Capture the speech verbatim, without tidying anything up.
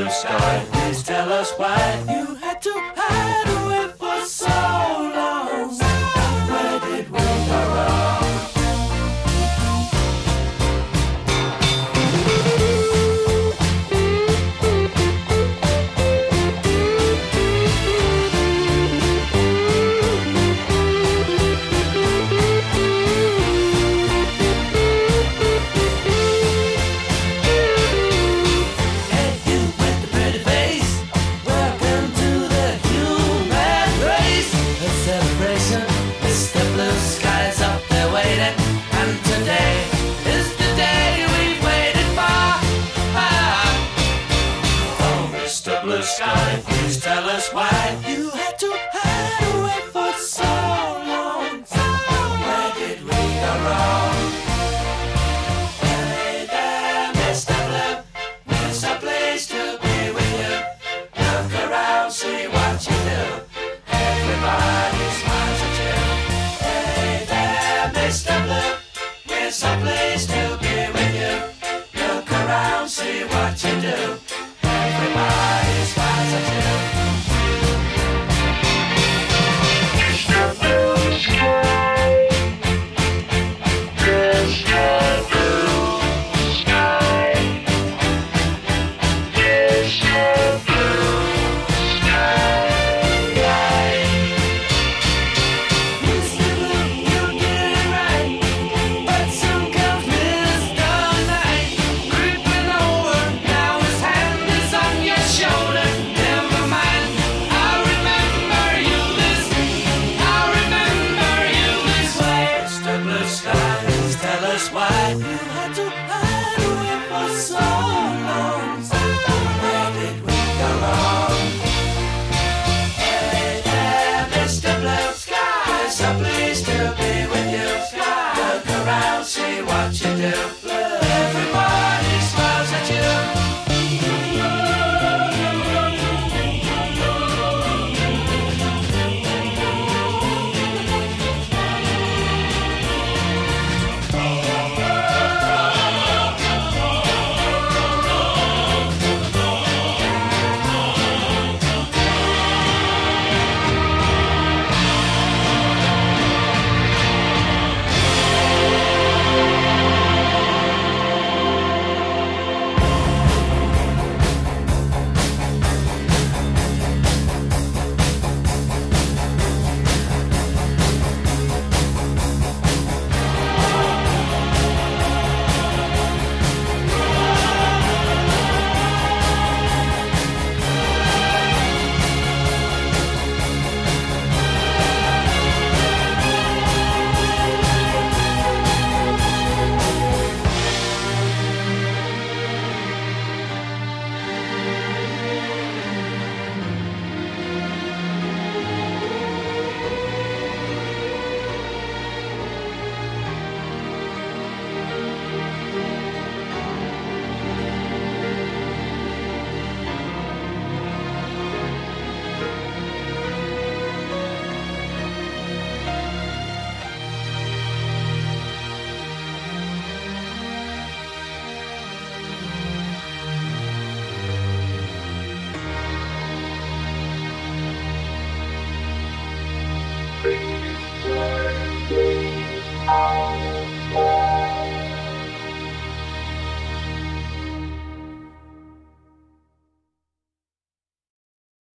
blue sky, please tell us why you had to hide away for so long. Where did we go wrong? Blue sky, please tell us why you had to hide away for so long. Where did we go wrong? Hey there, Mister Blue, it's a place to be with you. Look around, see what you do. Everybody smiles at you. Hey there, Mister Blue, it's a place to be with you. Look around, see what you do. Everybody smiles at you. Mister Blue Sky, Mister Blue Sky, Mister Blue Sky. Mister Blue, you did it right, but soon comes Mister Night, creeping over. Now his hand is on your shoulder. Never mind, I remember you this. I remember you this way. Mister Blue Sky, please tell us why you had to hide away for so long. Where did we go wrong? Hey there, Mister Blue Sky, so pleased to be with you. Look around, see what you do.